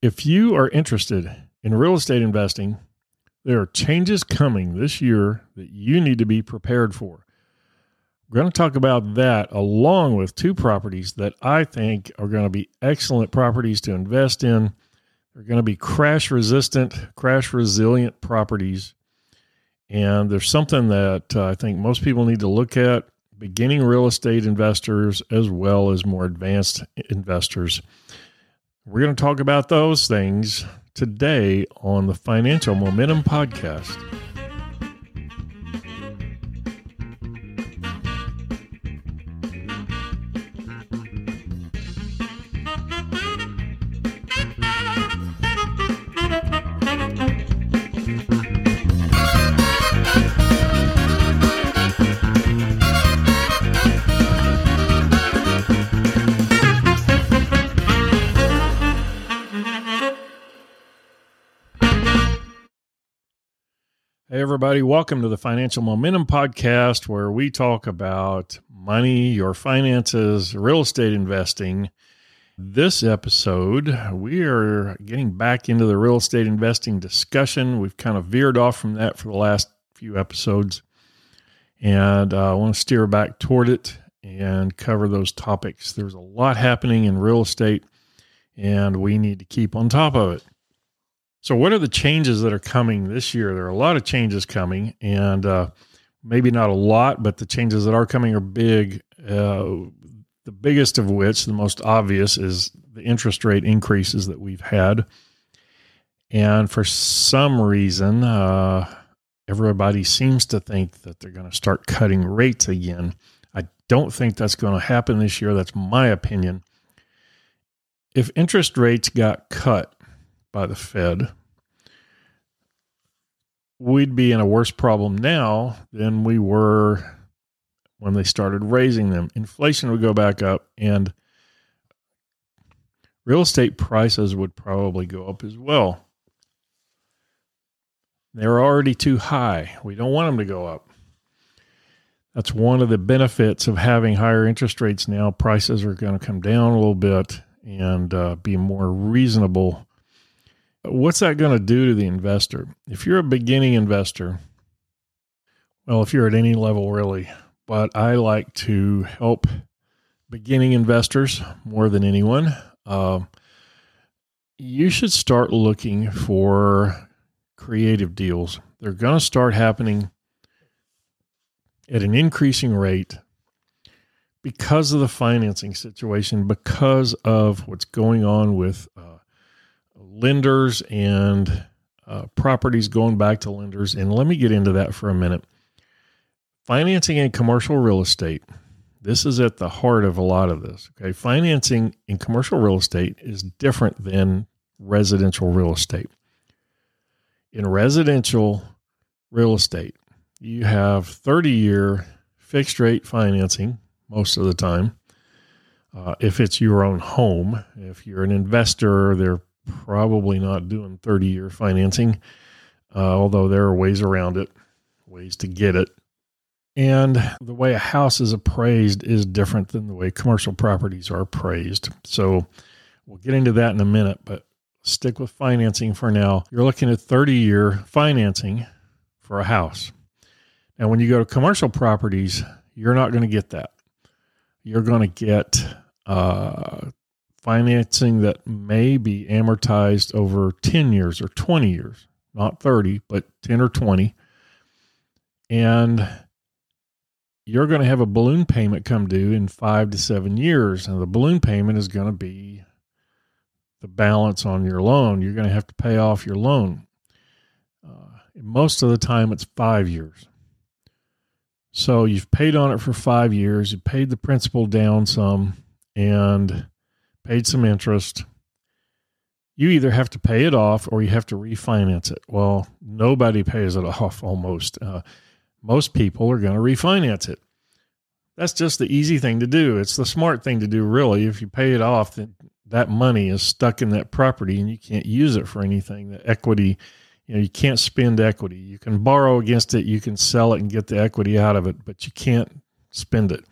If you are interested in real estate investing, there are changes coming this year that you need to be prepared for. We're going to talk about that along with two properties that I think are going to be excellent properties to invest in. They're going to be crash resilient properties. And there's something that I think most people need to look at, beginning real estate investors as well as more advanced investors. We're going to talk about those things today on the Financial Momentum Podcast. Hey, everybody. Welcome to the Financial Momentum Podcast, where we talk about money, your finances, real estate investing. This episode, we are getting back into the real estate investing discussion. We've kind of veered off from that for the last few episodes, and I want to steer back toward it and cover those topics. There's a lot happening in real estate, and we need to keep on top of it. So what are the changes that are coming this year? There are a lot of changes coming, and maybe not a lot, but the changes that are coming are big. The biggest of which, the most obvious, is the interest rate increases that we've had. And for some reason, everybody seems to think that they're going to start cutting rates again. I don't think that's going to happen this year. That's my opinion. If interest rates got cut by the Fed, we'd be in a worse problem now than we were when they started raising them. Inflation would go back up, and real estate prices would probably go up as well. They're already too high. We don't want them to go up. That's one of the benefits of having higher interest rates now. Prices are going to come down a little bit and be more reasonable. What's that going to do to the investor? If you're a beginning investor, well, if you're at any level really, but I like to help beginning investors more than anyone, you should start looking for creative deals. They're going to start happening at an increasing rate because of the financing situation, because of what's going on with lenders and properties going back to lenders. And let me get into that for a minute. Financing in commercial real estate. This is at the heart of a lot of this. Okay. Financing in commercial real estate is different than residential real estate. In residential real estate, you have 30-year fixed rate financing most of the time. If it's your own home, if you're an investor, they're probably not doing 30-year financing, although there are ways around it, ways to get it. And the way a house is appraised is different than the way commercial properties are appraised. So we'll get into that in a minute, but stick with financing for now. You're looking at 30-year financing for a house. Now, when you go to commercial properties, you're not going to get that. You're going to get financing that may be amortized over 10 years or 20 years, not 30, but 10 or 20. And you're going to have a balloon payment come due in 5 to 7 years. And the balloon payment is going to be the balance on your loan. You're going to have to pay off your loan. Most of the time, it's 5 years. So you've paid on it for 5 years. You paid the principal down some and paid some interest. You either have to pay it off or you have to refinance it. Well, nobody pays it off almost. Most people are going to refinance it. That's just the easy thing to do. It's the smart thing to do, really. If you pay it off, then that money is stuck in that property and you can't use it for anything. The equity, you can't spend equity. You can borrow against it. You can sell it and get the equity out of it, but you can't spend it.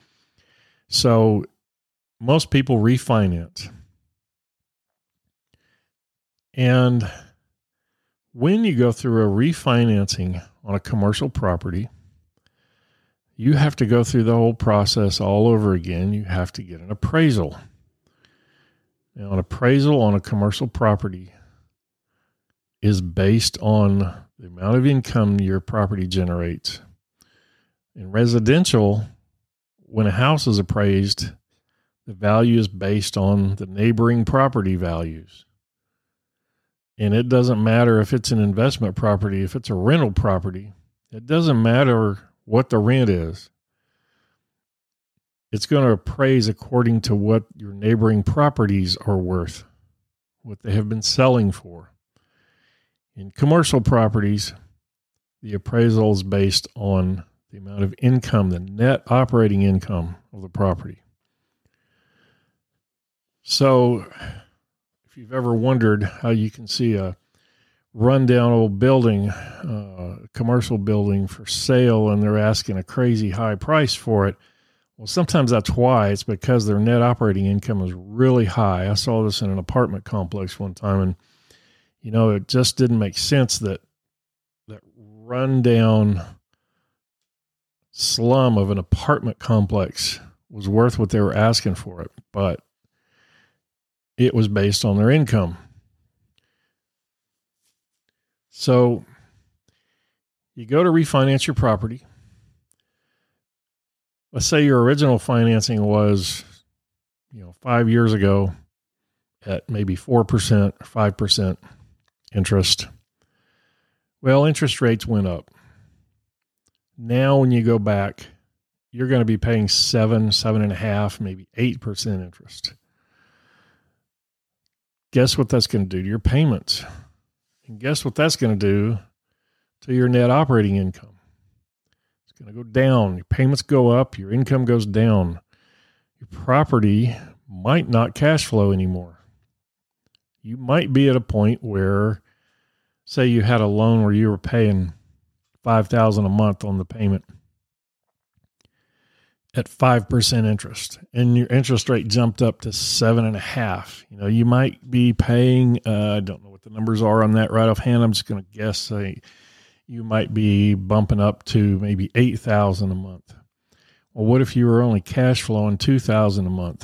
So most people refinance. And when you go through a refinancing on a commercial property, you have to go through the whole process all over again. You have to get an appraisal. Now, an appraisal on a commercial property is based on the amount of income your property generates. In residential, when a house is appraised, the value is based on the neighboring property values. And it doesn't matter if it's an investment property, if it's a rental property, it doesn't matter what the rent is. It's going to appraise according to what your neighboring properties are worth, what they have been selling for. In commercial properties, the appraisal is based on the amount of income, the net operating income of the property. So if you've ever wondered how you can see a rundown old building, commercial building for sale, and they're asking a crazy high price for it, well, sometimes that's why. It's because their net operating income is really high. I saw this in an apartment complex one time, and it just didn't make sense that rundown slum of an apartment complex was worth what they were asking for it, but it was based on their income. So you go to refinance your property. Let's say your original financing was, 5 years ago at maybe 4% or 5% interest. Well, interest rates went up. Now, when you go back, you're going to be paying 7.5%, maybe 8% interest. Guess what that's going to do to your payments? And guess what that's going to do to your net operating income? It's going to go down. Your payments go up. Your income goes down. Your property might not cash flow anymore. You might be at a point where, say you had a loan where you were paying $5,000 a month on the payment at 5% interest, and your interest rate jumped up to 7.5%. You might be paying, I don't know what the numbers are on that right offhand. I'm just going to guess, you might be bumping up to maybe $8,000 a month. Well, what if you were only cash flowing $2,000 a month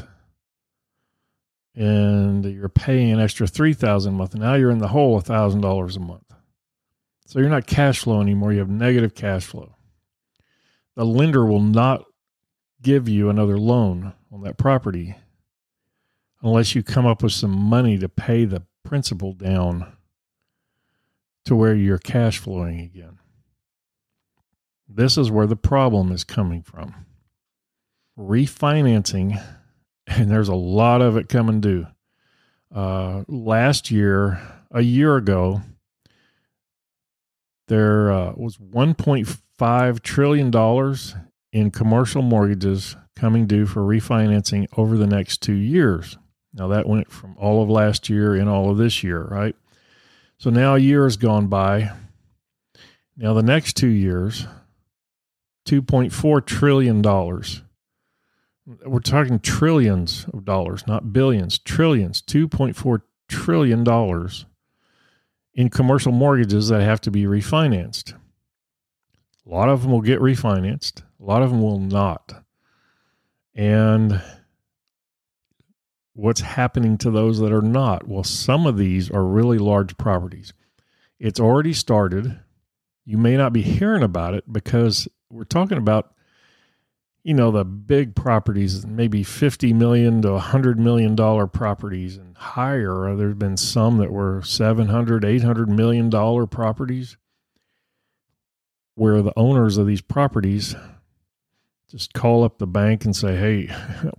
and you're paying an extra $3,000 a month? Now you're in the hole $1,000 a month. So you're not cash flow anymore. You have negative cash flow. The lender will not give you another loan on that property unless you come up with some money to pay the principal down to where you're cash flowing again. This is where the problem is coming from. Refinancing, and there's a lot of it coming due. Last year, a year ago, there was $1.5 trillion in commercial mortgages coming due for refinancing over the next 2 years. Now that went from all of last year and all of this year, right? So now a year has gone by. Now the next 2 years, $2.4 trillion. We're talking trillions of dollars, not billions, trillions, $2.4 trillion in commercial mortgages that have to be refinanced. A lot of them will get refinanced. A lot of them will not. And what's happening to those that are not? Well, some of these are really large properties. It's already started. You may not be hearing about it because we're talking about, the big properties, maybe $50 million to $100 million properties and higher. There's been some that were $700, $800 million properties where the owners of these properties just call up the bank and say, hey,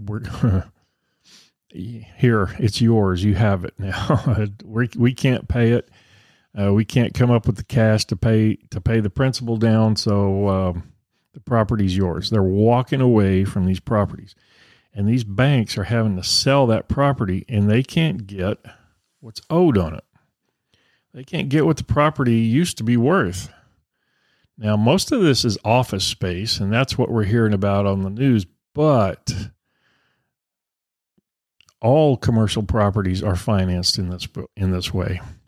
here, it's yours. You have it now. We can't pay it. We can't come up with the cash to pay the principal down. So the property's yours. They're walking away from these properties, and these banks are having to sell that property, and they can't get what's owed on it. They can't get what the property used to be worth. Now, most of this is office space, and that's what we're hearing about on the news, but all commercial properties are financed in this way.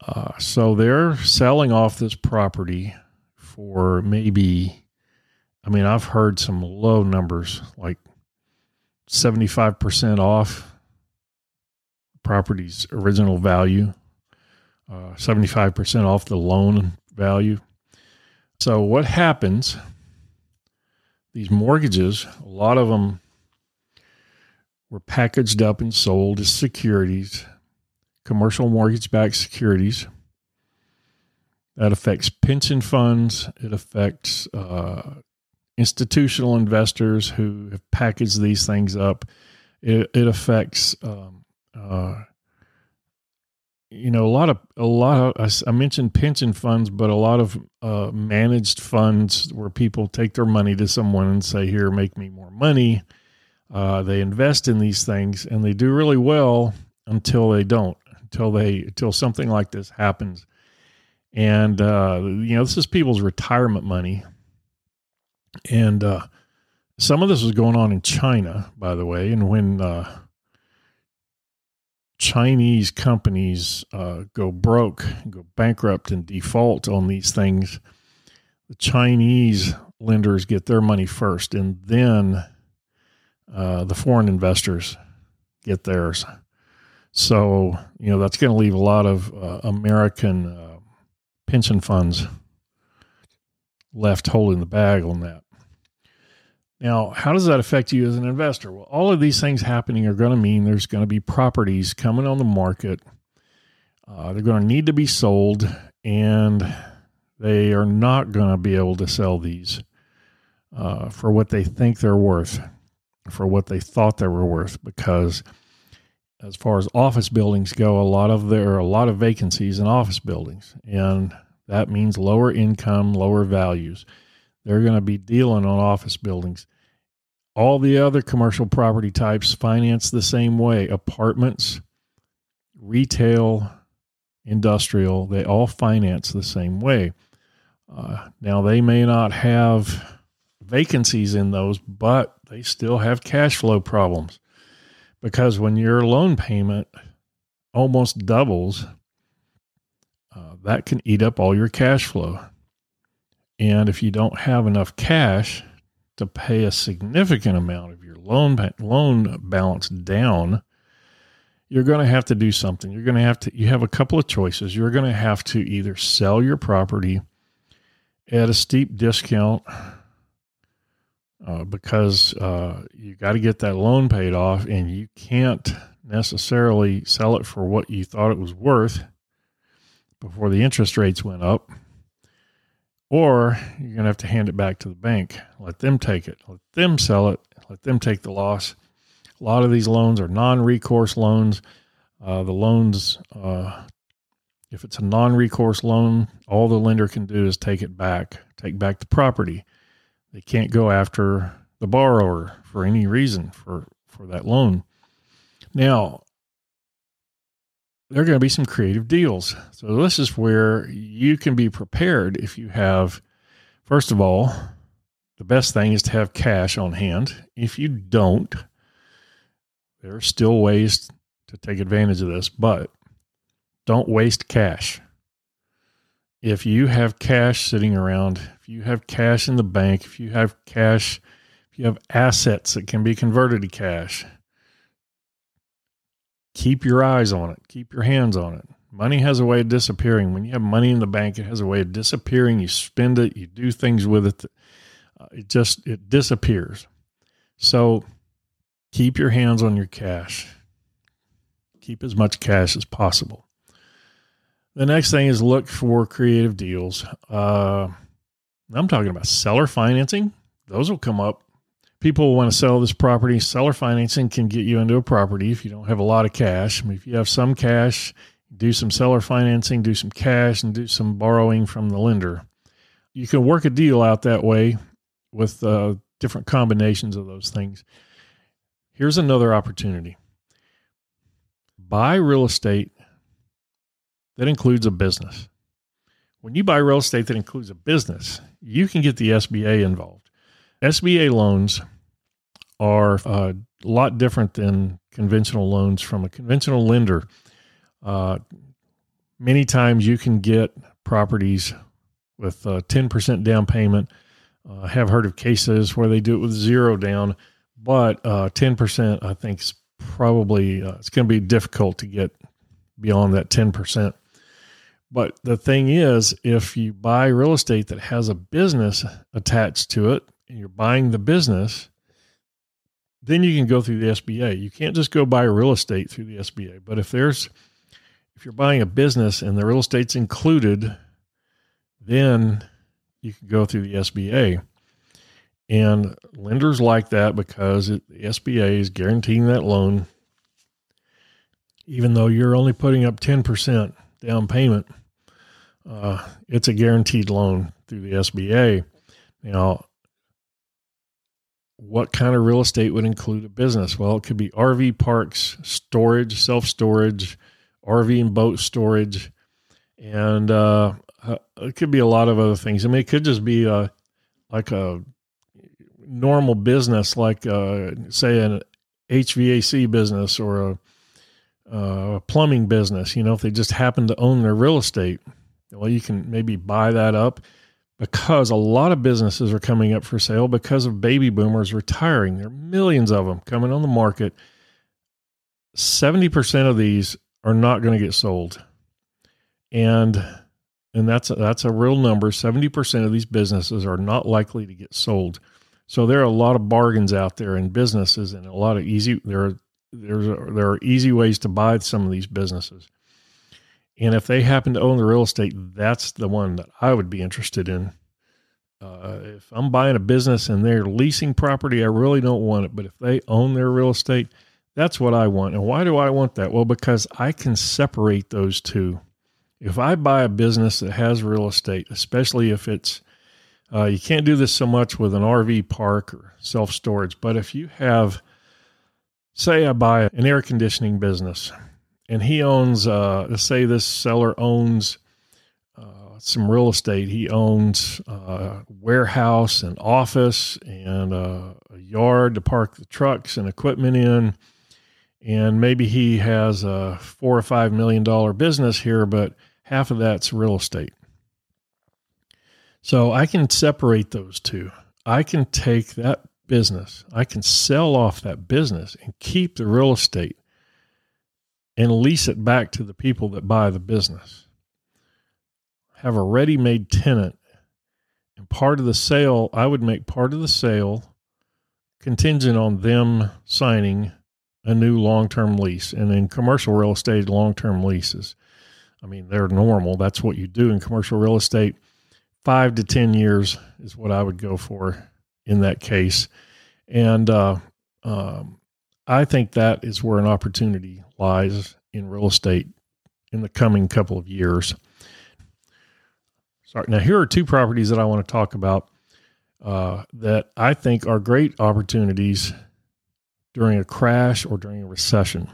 So they're selling off this property for maybe, I've heard some low numbers, like 75% off property's original value, 75% off the loan value. So what happens, these mortgages, a lot of them were packaged up and sold as securities, commercial mortgage-backed securities. That affects pension funds. It affects institutional investors who have packaged these things up. It affects, a lot of. I mentioned pension funds, but a lot of managed funds where people take their money to someone and say, "Here, make me more money." They invest in these things and they do really well until they don't. Until something like this happens. And, this is people's retirement money. And some of this was going on in China, by the way. And when Chinese companies go broke, go bankrupt and default on these things, the Chinese lenders get their money first. And then the foreign investors get theirs. So, that's going to leave a lot of American pension funds left holding the bag on that. Now, how does that affect you as an investor? Well, all of these things happening are going to mean there's going to be properties coming on the market. They're going to need to be sold, and they are not going to be able to sell these for what they think they're worth, for what they thought they were worth, because as far as office buildings go, there are a lot of vacancies in office buildings, and that means lower income, lower values. They're going to be dealing on office buildings. All the other commercial property types finance the same way. Apartments, retail, industrial, they all finance the same way. Now, they may not have vacancies in those, but they still have cash flow problems. Because when your loan payment almost doubles, that can eat up all your cash flow. And if you don't have enough cash to pay a significant amount of your loan balance down, you're going to have to do something. You have a couple of choices. You're going to have to either sell your property at a steep discount because you got to get that loan paid off, and you can't necessarily sell it for what you thought it was worth before the interest rates went up. Or you're going to have to hand it back to the bank. Let them take it. Let them sell it. Let them take the loss. A lot of these loans are non-recourse loans. The loans, if it's a non-recourse loan, all the lender can do is take back the property. They can't go after the borrower for any reason for that loan. Now, there are going to be some creative deals. So this is where you can be prepared if you have, first of all, the best thing is to have cash on hand. If you don't, there are still ways to take advantage of this, but don't waste cash. If you have cash sitting around, if you have cash in the bank, if you have assets that can be converted to cash, keep your eyes on it. Keep your hands on it. Money has a way of disappearing. When you have money in the bank, it has a way of disappearing. You spend it, you do things with it. It disappears. So keep your hands on your cash. Keep as much cash as possible. The next thing is look for creative deals. I'm talking about seller financing. Those will come up. People want to sell this property. Seller financing can get you into a property if you don't have a lot of cash. If you have some cash, do some seller financing, do some cash, and do some borrowing from the lender. You can work a deal out that way with different combinations of those things. Here's another opportunity. Buy real estate that includes a business. When you buy real estate that includes a business, you can get the SBA involved. SBA loans are a lot different than conventional loans from a conventional lender. Many times you can get properties with 10% down payment. I have heard of cases where they do it with 0 down, but 10% I think is probably, it's going to be difficult to get beyond that 10%. But the thing is, if you buy real estate that has a business attached to it, and you're buying the business, then you can go through the SBA. You can't just go buy real estate through the SBA. But if you're buying a business and the real estate's included, then you can go through the SBA. And lenders like that because the SBA is guaranteeing that loan, even though you're only putting up 10% down payment. It's a guaranteed loan through the SBA. Now, what kind of real estate would include a business? Well, it could be RV parks, storage, self-storage, RV and boat storage, and it could be a lot of other things. I mean, it could just be like a normal business, like say an HVAC business or a plumbing business. If they just happen to own their real estate, well, you can maybe buy that up, because a lot of businesses are coming up for sale because of baby boomers retiring. There are millions of them coming on the market. 70% of these are not going to get sold. And that's a real number. 70% of these businesses are not likely to get sold. So there are a lot of bargains out there in businesses, and a lot of there are easy ways to buy some of these businesses. And if they happen to own the real estate, that's the one that I would be interested in. If I'm buying a business and they're leasing property, I really don't want it. But if they own their real estate, that's what I want. And why do I want that? Well, because I can separate those two. If I buy a business that has real estate, especially if it's, you can't do this so much with an RV park or self-storage, but if you have, say I buy an air conditioning business, and he owns, let's say this seller owns some real estate. He owns a warehouse, an office, and a yard to park the trucks and equipment in. And maybe he has a $4 or $5 million business here, but half of that's real estate. So I can separate those two. I can take that business, I can sell off that business and keep the real estate and lease it back to the people that buy the business. Have a ready-made tenant. And part of the sale, I would make part of the sale contingent on them signing a new long-term lease. And in commercial real estate, long-term leases, I mean, they're normal. That's what you do in commercial real estate. 5 to 10 years is what I would go for in that case. And I think that is where an opportunity lies in real estate in the coming couple of years. Sorry. Now, here are 2 properties that I want to talk about that I think are great opportunities during a crash or during a recession.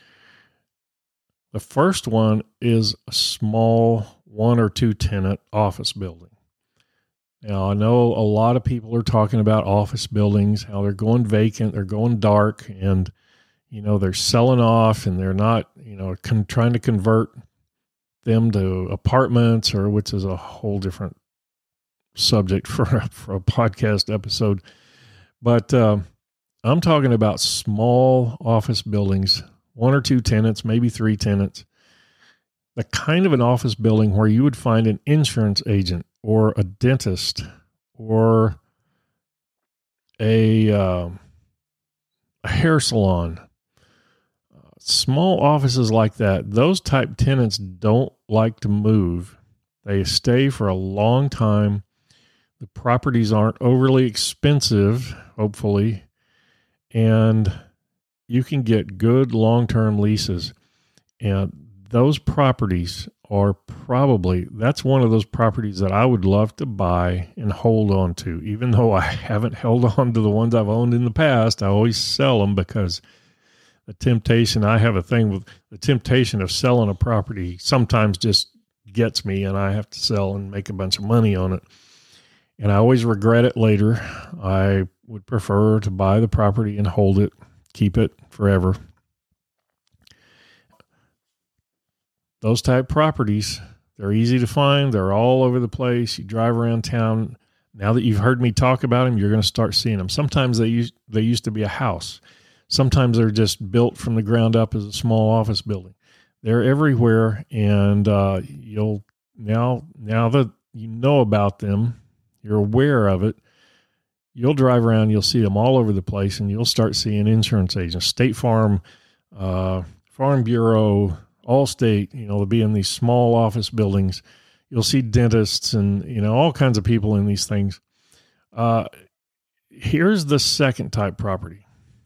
The first one is a small 1 or 2 tenant office building. Now, I know a lot of people are talking about office buildings, how they're going vacant, they're going dark, and, they're selling off, and they're not, trying to convert them to apartments, or which is a whole different subject for a podcast episode. But I'm talking about small office buildings, 1 or 2 tenants, maybe 3 tenants, the kind of an office building where you would find an insurance agent or a dentist or a hair salon. Small offices like that, those type tenants don't like to move. They stay for a long time. The properties aren't overly expensive, hopefully, and you can get good long-term leases. And those properties are that's one of those properties that I would love to buy and hold on to. Even though I haven't held on to the ones I've owned in the past, I always sell them because I have a thing with the temptation of selling a property sometimes just gets me, and I have to sell and make a bunch of money on it. And I always regret it later. I would prefer to buy the property and hold it, keep it forever. those type properties, they're easy to find. They're all over the place. You drive around town. Now that you've heard me talk about them, you're going to start seeing them. Sometimes they used to be a house. Sometimes they're just built from the ground up as a small office building. They're everywhere, and you'll now that you know about them, you're aware of it. You'll drive around, you'll see them all over the place, and you'll start seeing insurance agents, State Farm, Farm Bureau, Allstate. They'll be in these small office buildings. You'll see dentists and all kinds of people in these things. Here's the second type property.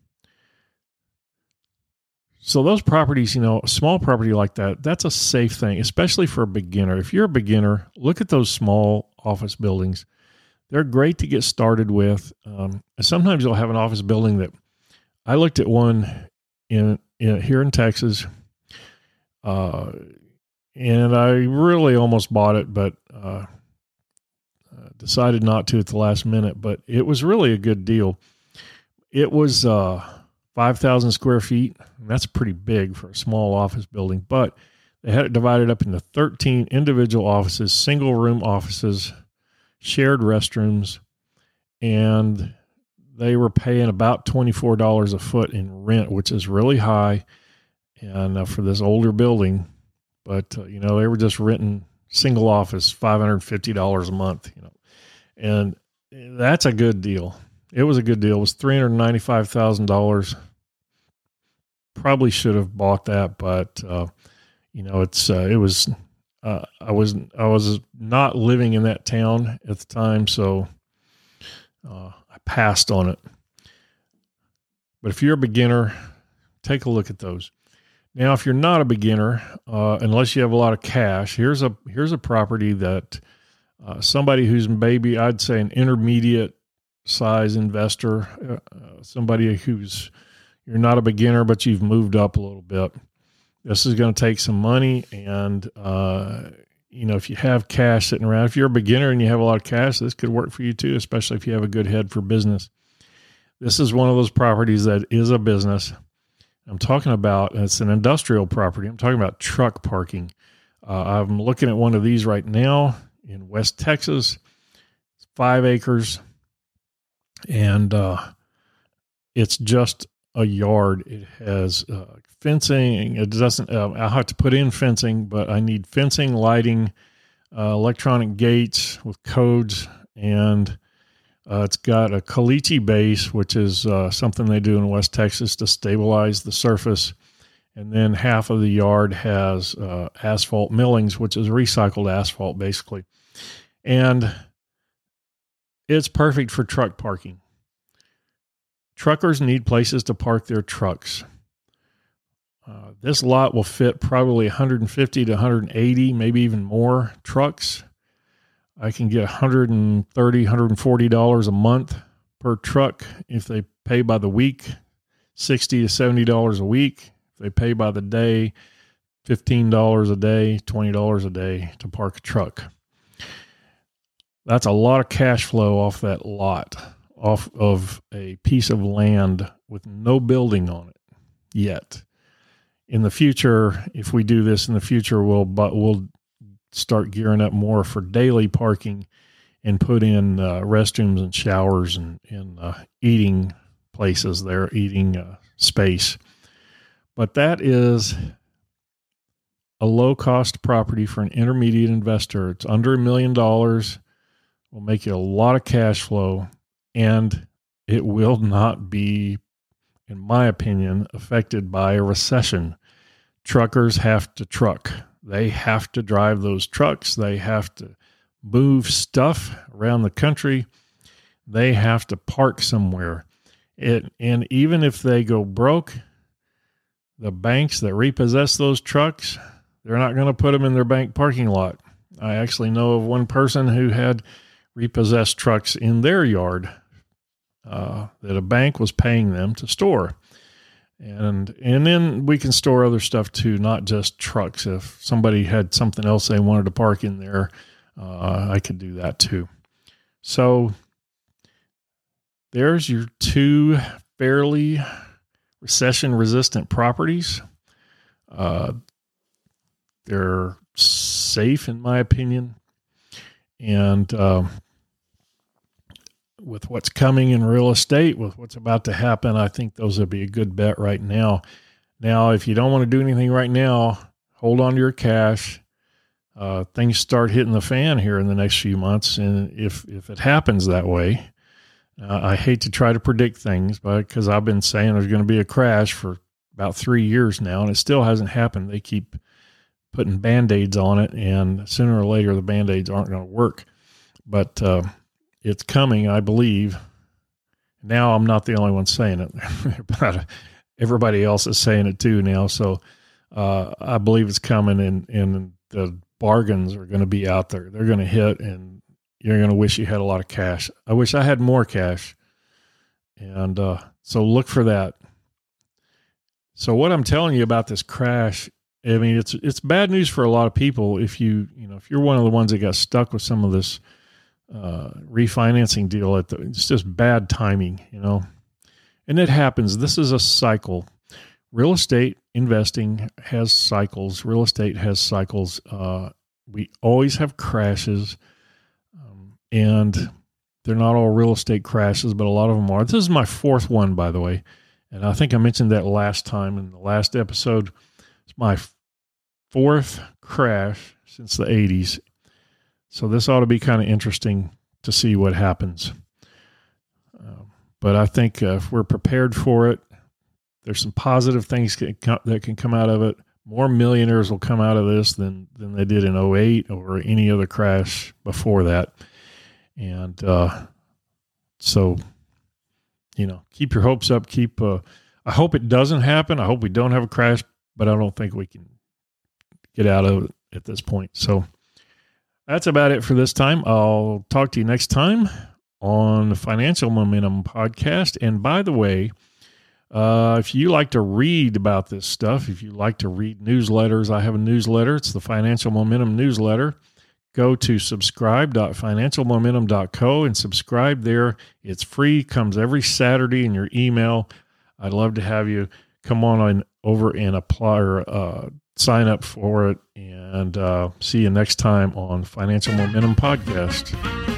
So those properties, a small property like that, that's a safe thing, especially for a beginner. If you're a beginner, look at those small office buildings. They're great to get started with. Sometimes you'll have an office building that I looked at one in here in Texas, and I really almost bought it, but decided not to at the last minute. But it was really a good deal. It was 5,000 square feet. And that's pretty big for a small office building, but they had it divided up into 13 individual offices, single room offices, shared restrooms, and they were paying about $24 a foot in rent, which is really high, and for this older building. But they were just renting single office $550 a month, and that's a good deal. It was a good deal. It was $395,000. Probably should have bought that, but it was. I was not living in that town at the time, so I passed on it. But if you're a beginner, take a look at those. Now, if you're not a beginner, unless you have a lot of cash, here's a property that somebody who's maybe, I'd say, an intermediate size investor, somebody who's, you're not a beginner, but you've moved up a little bit. This is going to take some money, and if you have cash sitting around, if you're a beginner and you have a lot of cash, this could work for you too, especially if you have a good head for business. This is one of those properties that is a business. I'm talking about, it's an industrial property. I'm talking about truck parking. I'm looking at one of these right now in West Texas. It's 5 acres, and it's just a yard. It has fencing. It doesn't, I'll have to put in fencing, but I need fencing, lighting, electronic gates with codes, and it's got a caliche base, which is something they do in West Texas to stabilize the surface. And then half of the yard has asphalt millings, which is recycled asphalt, basically. And it's perfect for truck parking. Truckers need places to park their trucks. This lot will fit probably 150 to 180, maybe even more trucks. I can get $130, $140 a month per truck if they pay by the week, $60 to $70 a week. If they pay by the day, $15 a day, $20 a day to park a truck. That's a lot of cash flow off that lot, off of a piece of land with no building on it yet. In the future, if we do this in the future, we'll start gearing up more for daily parking and put in restrooms and showers and eating places there, eating space. But that is a low-cost property for an intermediate investor. It's under $1 million. Will make you a lot of cash flow, and it will not be, in my opinion, affected by a recession. Truckers have to truck. They have to drive those trucks. They have to move stuff around the country. They have to park somewhere. And even if they go broke, the banks that repossess those trucks, they're not going to put them in their bank parking lot. I actually know of one person who had repossessed trucks in their yard that a bank was paying them to store. And then we can store other stuff too, not just trucks. If somebody had something else they wanted to park in there, I could do that too. So there's your two fairly recession-resistant properties. they're safe, in my opinion. And with what's coming in real estate, with what's about to happen, I think those would be a good bet right now. Now, if you don't want to do anything right now, hold on to your cash. Things start hitting the fan here in the next few months. And if it happens that way, I hate to try to predict things, but because I've been saying there's going to be a crash for about 3 years now, and it still hasn't happened. They keep putting Band-Aids on it, and sooner or later the Band-Aids aren't going to work. But it's coming, I believe. Now I'm not the only one saying it. Everybody else is saying it too now. So I believe it's coming, and the bargains are going to be out there. They're going to hit, and you're going to wish you had a lot of cash. I wish I had more cash. And so look for that. So what I'm telling you about this crash, I mean, it's bad news for a lot of people. If you're one of the ones that got stuck with some of this refinancing deal, it's just bad timing, and it happens. This is a cycle. Real estate investing has cycles. Real estate has cycles. We always have crashes, and they're not all real estate crashes, but a lot of them are. This is my fourth one, by the way. And I think I mentioned that last time in the last episode. It's my fourth crash since the 80s. So this ought to be kind of interesting to see what happens. But I think if we're prepared for it, there's some positive things that can come out of it. More millionaires will come out of this than they did in 2008 or any other crash before that. And so, keep your hopes up. I hope it doesn't happen. I hope we don't have a crash, but I don't think we can get out of it at this point. So that's about it for this time. I'll talk to you next time on the Financial Momentum Podcast. And by the way, if you like to read about this stuff, if you like to read newsletters, I have a newsletter. It's the Financial Momentum newsletter. Go to subscribe.financialmomentum.co and subscribe there. It's free, comes every Saturday in your email. I'd love to have you come on over and apply or sign up for it. And see you next time on Financial Momentum Podcast.